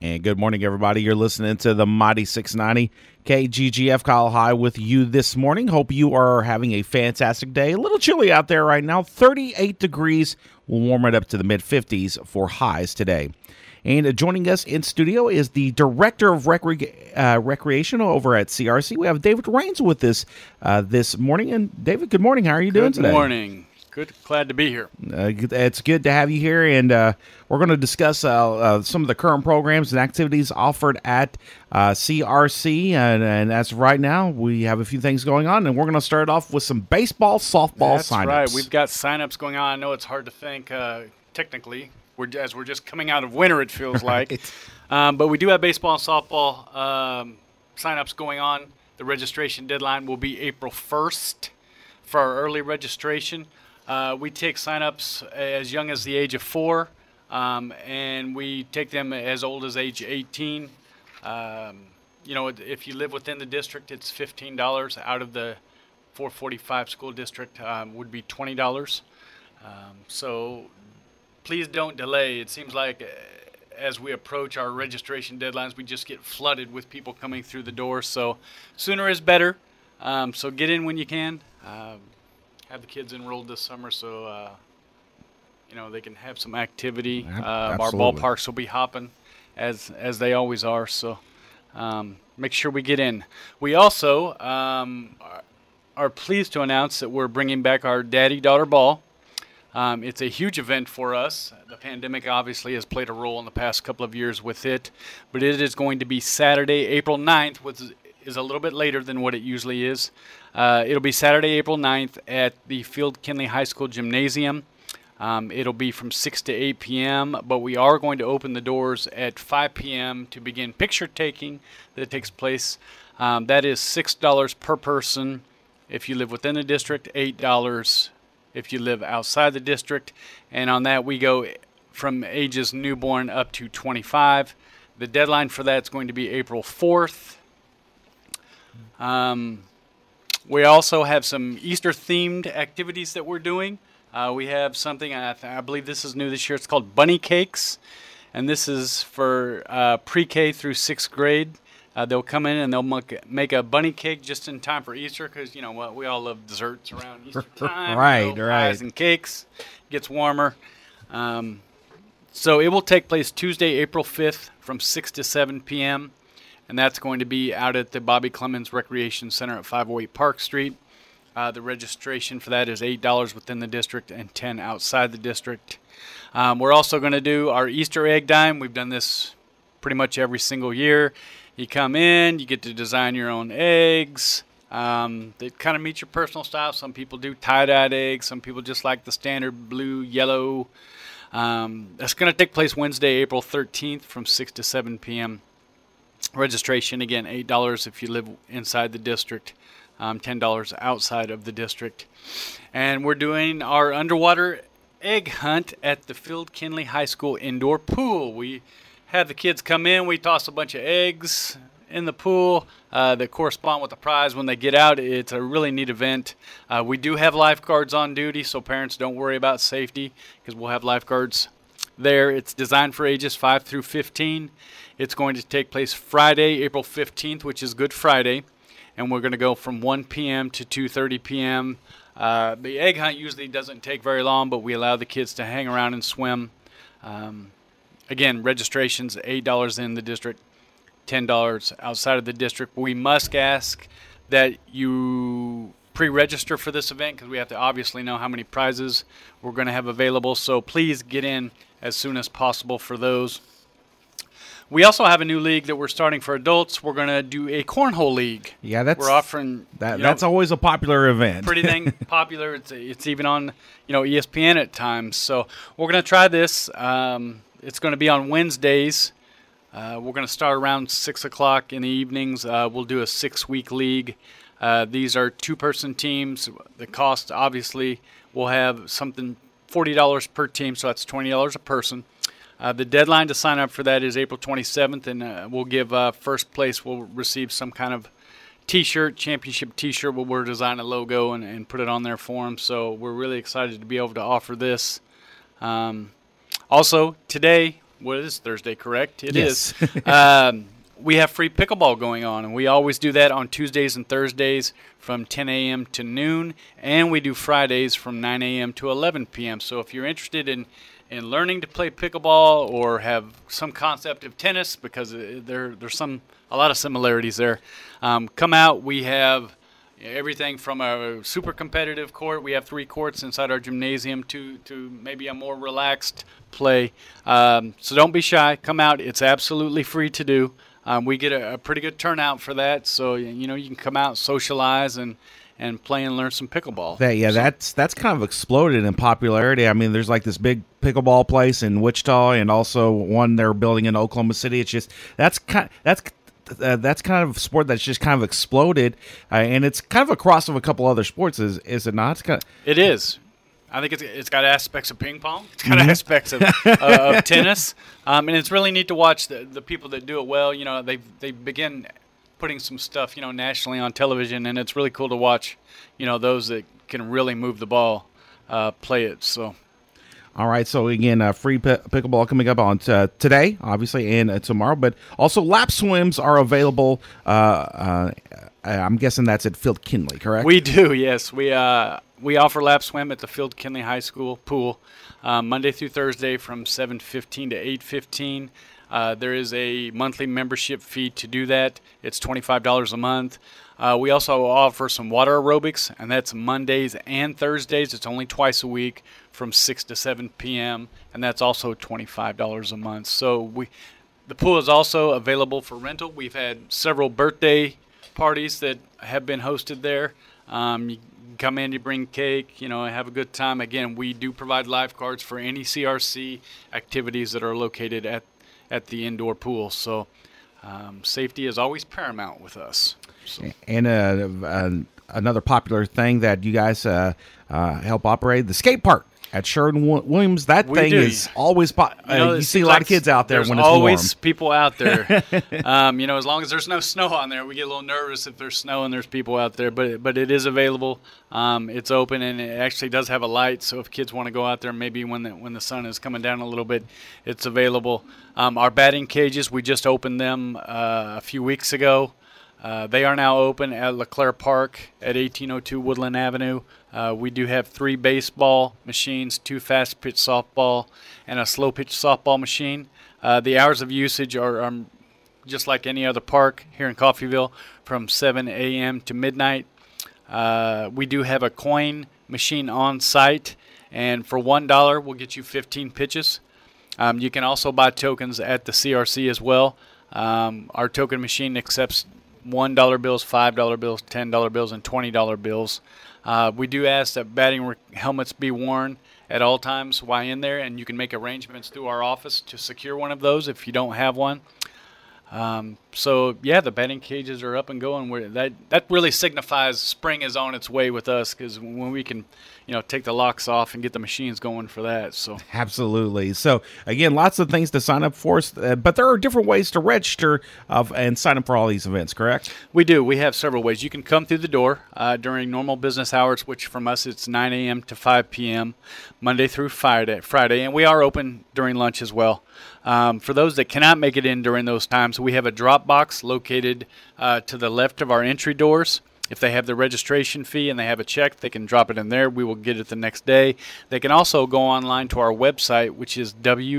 And good morning, everybody. You're listening to the Mighty 690 KGGF Kyle High with you this morning. Hope you are having a fantastic day. A little chilly out there right now. 38 degrees. We'll warm it up to the mid-50s for highs today. And joining us in studio is the Director of Recreation over at CRC. We have David Rains with us this morning. And David, good morning. How are you doing today? Good morning. Good. Glad to be here. It's good to have you here, and we're going to discuss some of the current programs and activities offered at CRC. And as of right now, we have a few things going on, and we're going to start off with some baseball, softball signups. That's right. We've got signups going on. I know it's hard to think technically. We're just coming out of winter, it feels like. But we do have baseball and softball signups going on. The registration deadline will be April 1st for our early registration. We take signups as young as the age of 4, and we take them as old as age 18. If you live within the district, it's $15. Out of the 445 school district would be $20. So please don't delay. It seems like as we approach our registration deadlines, we just get flooded with people coming through the door. So sooner is better. So get in when you can. Have the kids enrolled this summer so they can have some activity. Our ballparks will be hopping as they always are, so make sure we get in. We also are pleased to announce that we're bringing back our daddy-daughter ball. It's a huge event for us. The pandemic obviously has played a role in the past couple of years with it, but it is going to be Saturday, April 9th, which is a little bit later than what it usually is. It'll be Saturday, April 9th at the Field Kinley High School Gymnasium. It'll be from 6 to 8 p.m., but we are going to open the doors at 5 p.m. to begin picture taking that takes place. That is $6 per person if you live within the district, $8 if you live outside the district. And on that, we go from ages newborn up to 25. The deadline for that is going to be April 4th. We also have some Easter-themed activities that we're doing. We have something, I believe this is new this year. It's called Bunny Cakes, and this is for pre-K through 6th grade. They'll come in and they'll make a bunny cake just in time for Easter because, we all love desserts around Easter time. Right. Pies and cakes. It gets warmer. So it will take place Tuesday, April 5th from 6 to 7 p.m., and that's going to be out at the Bobby Clemens Recreation Center at 508 Park Street. The registration for that is $8 within the district and $10 outside the district. We're also going to do our Easter egg dime. We've done this pretty much every single year. You come in, you get to design your own eggs. They kind of meet your personal style. Some people do tie-dyed eggs. Some people just like the standard blue, yellow. That's going to take place Wednesday, April 13th from 6 to 7 p.m. Registration, again, $8 if you live inside the district, $10 outside of the district. And we're doing our underwater egg hunt at the Field Kinley High School indoor pool. We have the kids come in. We toss a bunch of eggs in the pool that correspond with the prize when they get out. It's a really neat event. We do have lifeguards on duty, so parents don't worry about safety because we'll have lifeguards there. It's designed for ages 5 through 15. It's going to take place Friday, April 15th, which is Good Friday, and we're going to go from 1 p.m. to 2:30 p.m. The egg hunt usually doesn't take very long, but we allow the kids to hang around and swim. Again, registration's $8 in the district, $10 outside of the district. We must ask that you pre-register for this event because we have to obviously know how many prizes we're going to have available, so please get in as soon as possible for those. We also have a new league that we're starting for adults. We're going to do a cornhole league. Yeah, we're offering that's always a popular event. Pretty dang popular. It's even on ESPN at times. So we're going to try this. It's going to be on Wednesdays. We're going to start around 6 o'clock in the evenings. We'll do a 6-week league. These are 2-person teams. The cost obviously will have something $40 per team, so that's $20 a person. The deadline to sign up for that is April 27th, and we'll give first place will receive some kind of T-shirt, championship T-shirt, where we'll design a logo and put it on there for them. So we're really excited to be able to offer this. Also, today What is Thursday, correct? It Yes. is. We have free pickleball going on, and we always do that on Tuesdays and Thursdays from 10 a.m. to noon, and we do Fridays from 9 a.m. to 11 p.m. So if you're interested in learning to play pickleball or have some concept of tennis, because there's a lot of similarities there, come out. We have everything from a super competitive court. We have 3 courts inside our gymnasium to maybe a more relaxed play. So don't be shy. Come out. It's absolutely free to do. We get a pretty good turnout for that. So, you can come out, socialize, and play and learn some pickleball. That's kind of exploded in popularity. I mean, there's like this big pickleball place in Wichita, and also one they're building in Oklahoma City. It's just that's kind of a sport that's just kind of exploded, and it's kind of a cross of a couple other sports. Is it not? It is. I think it's got aspects of ping pong. It's got aspects of tennis, and it's really neat to watch the people that do it well. They begin putting some stuff nationally on television, and it's really cool to watch. Those that can really move the ball play it. So. All right, so again, free pickleball coming up on today, obviously, and tomorrow, but also lap swims are available. I'm guessing that's at Field Kinley, correct? We do, yes. We offer lap swim at the Field Kinley High School pool Monday through Thursday from 7:15 to 8:15. There is a monthly membership fee to do that. It's $25 a month. We also offer some water aerobics, and that's Mondays and Thursdays. It's only twice a week from 6 to 7 p.m., and that's also $25 a month. So the pool is also available for rental. We've had several birthday parties that have been hosted there. You come in, you bring cake, have a good time. Again, we do provide lifeguards for any CRC activities that are located at the indoor pool. So safety is always paramount with us. So. And another popular thing that you guys help operate, the skate park at Sherwin-Williams. That thing is always you see a lot of kids out there when it's warm. There's always people out there. As long as there's no snow on there, we get a little nervous if there's snow and there's people out there. But it is available. It's open, and it actually does have a light. So if kids want to go out there, maybe when the sun is coming down a little bit, it's available. Our batting cages, we just opened them a few weeks ago. They are now open at LeClaire Park at 1802 Woodland Avenue. We do have 3 baseball machines, 2 fast-pitch softball, and a slow-pitch softball machine. The hours of usage are just like any other park here in Coffeyville, from 7 a.m. to midnight. We do have a coin machine on site, and for $1, we'll get you 15 pitches. You can also buy tokens at the CRC as well. Our token machine accepts $1 bills, $5 bills, $10 bills, and $20 bills. We do ask that batting helmets be worn at all times while in there, and you can make arrangements through our office to secure one of those if you don't have one. The batting cages are up and going. That really signifies spring is on its way with us, because when we can, take the locks off and get the machines going for that. So absolutely. So again, lots of things to sign up for, but there are different ways to register and sign up for all these events, correct? We do. We have several ways. You can come through the door during normal business hours, which from us it's 9 a.m. to 5 p.m. Monday through Friday, and we are open during lunch as well. For those that cannot make it in during those times, we have a drop box located to the left of our entry doors. If they have the registration fee and they have a check, they can drop it in there. We will get it the next day. They can also go online to our website, which is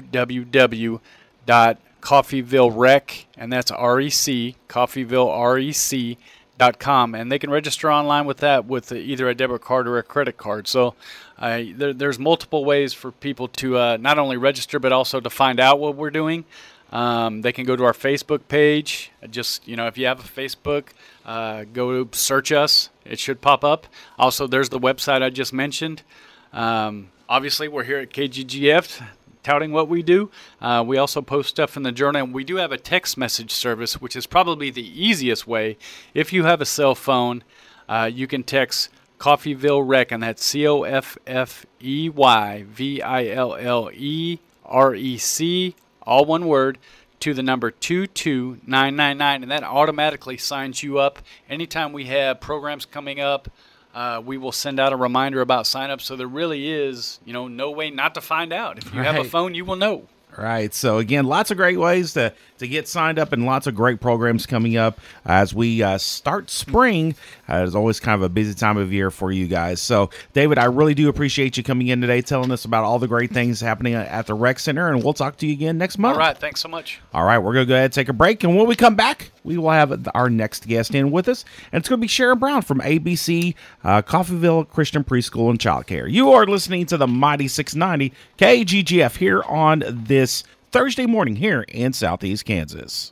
www.coffeyvillerec, and that's REC, CoffeyvilleREC.com, and they can register online with that with either a debit card or a credit card. So there's multiple ways for people to not only register but also to find out what we're doing. They can go to our Facebook page. Just, if you have a Facebook, go search us. It should pop up. Also, there's the website I just mentioned. Obviously, we're here at KGGF touting what we do. We also post stuff in the journal, and we do have a text message service, which is probably the easiest way. If you have a cell phone, you can text Coffeyville Rec, and that's CoffeyVillerec, all one word, to the number 22999, and that automatically signs you up. Anytime we have programs coming up, we will send out a reminder about sign up. So there really is, no way not to find out. If you have a phone, you will know. Right. So, again, lots of great ways to get signed up and lots of great programs coming up as we start spring. It's always kind of a busy time of year for you guys. So, David, I really do appreciate you coming in today, telling us about all the great things happening at the Rec Center, and we'll talk to you again next month. All right. Thanks so much. All right. We're going to go ahead and take a break, and when we come back, we will have our next guest in with us, and it's going to be Sharon Brown from ABC Coffeyville Christian Preschool and Child Care. You are listening to the Mighty 690 KGGF here on this Thursday morning here in Southeast Kansas.